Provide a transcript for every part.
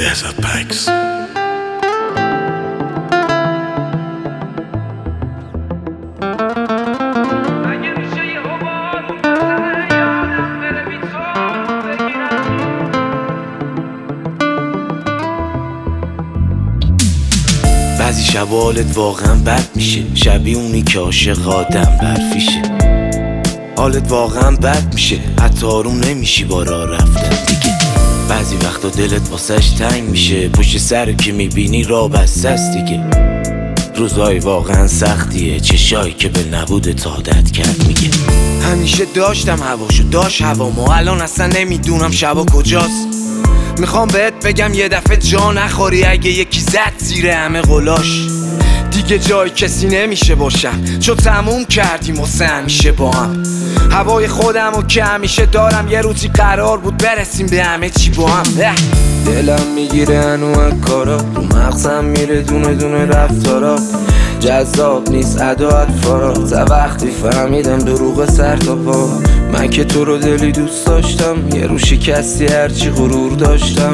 Desert Packs. بعضی شب حالت واقعا بد میشه، شبیه اونی که عاشق آدم برفیشه. حالت واقعا بد میشه، حتی آروم نمیشی با راه رفتن دیگه. بعضی وقتا دلت واسش تنگ میشه، پشت سر که میبینی راه بسته است دیگه. روزای واقعا سختیه، چشایی که به نبودت عادت کرد میگه. همیشه داشتم هواشو، داشت هوامو، الان اصلا نمیدونم شبا کجاست. میخوام بهت بگم یه دفعه جا نخوری اگه یکی زد زیر همه قلاش. دیگه جای کسی نمیشه باشم، چون تموم کردیم واسه همیشه با هم. هوای خودمو که همیشه دارم، یه روزی قرار بود برسیم به همه چی با هم. دلم میگیره انواع کارا، رو مغزم میره دونه دونه رفتارا. جذاب نیست اداعت فارا، تا وقتی فهمیدم دروغ سر تا پا. من که تو رو دلی دوست داشتم، یه رو شکستی هرچی غرور داشتم.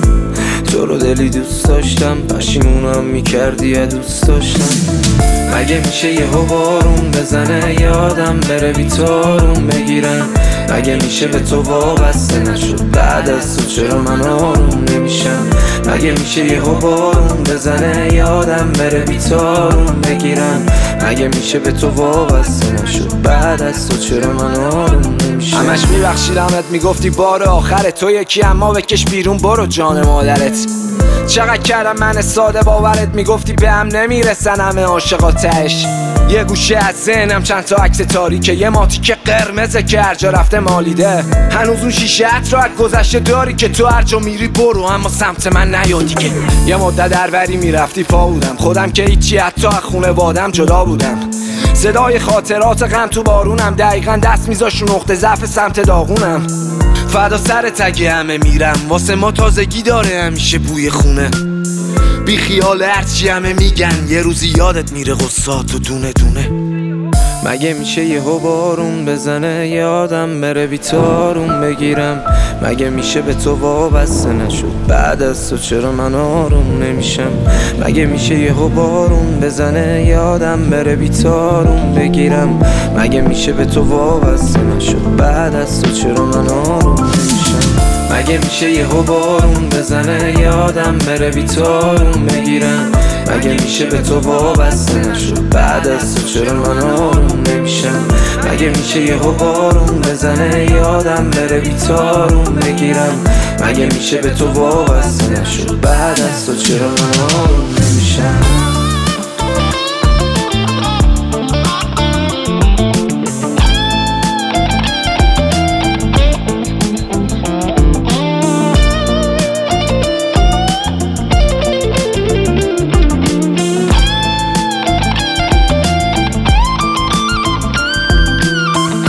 تو رو دلی دوست داشتم، پشیمونم میکردی یا دوست داشتم. مگه میشه یه بارون بزنه یادم بره بیتارون بگیرم؟ مگه میشه به تو وابسته نشد بعد از تو چرا من آروم نمیشم؟ مگه میشه یه بارون بزنه یادم بره بیتارون بگیرم؟ مگه میشه به تو وابسته نشد بعد از تو چرا من آروم نمیشم؟ همش میبخشیدمت میگفتی بار آخر تو یکی، اما بکش بیرون برو جان مادرت. چقدر کردم من ساده باورت، میگفتی به هم نمیرسن همه عاشقا تهش. یه گوشه از ذهنم چند تا عکس تاریکه، یه ماتیک قرمزه که هر جا رفته مالیده. هنوز اون شیشه ات رو از گذشته داری که تو هر جا میری برو اما سمت من نیا دیگه. یه مدت دربری میرفتی پا بودم، خودم که هیچی، حتی از خونوادم جدا بودم. صدای خاطرات غم تو بارونم، دقیقا دست میذاش رو نقطه ضعف سمت داغونم. فدا سر تگه همه میرم، واسه ما تازگی داره همیشه بوی خونه. بی خیال هرچی همه میگن، یه روزی یادت میره غصاتو دونه دونه. مگه میشه یه بارون بزنه یادم بره بیتارون بگیرم؟ مگه میشه به تو وابسته نشد بعد از تو چرا من آروم نمیشم؟ مگه میشه یه بارون بزنه یادم بره بیتارون بگیرم؟ مگه میشه به تو وابسته نشد بعد از تو چرا من آروم نمیشم؟ مگه میشه یه بارون بزنه یادم بره بیتارون بگیرم؟ مگه میشه به تو وابسته نشد بعد از تو چرا من آروم نمیشم؟ مگه میشه یه بارون بزنه یادم بره بیتارون بگیرم؟ مگه میشه به تو وابسته نشد بعد از تو چرا من آروم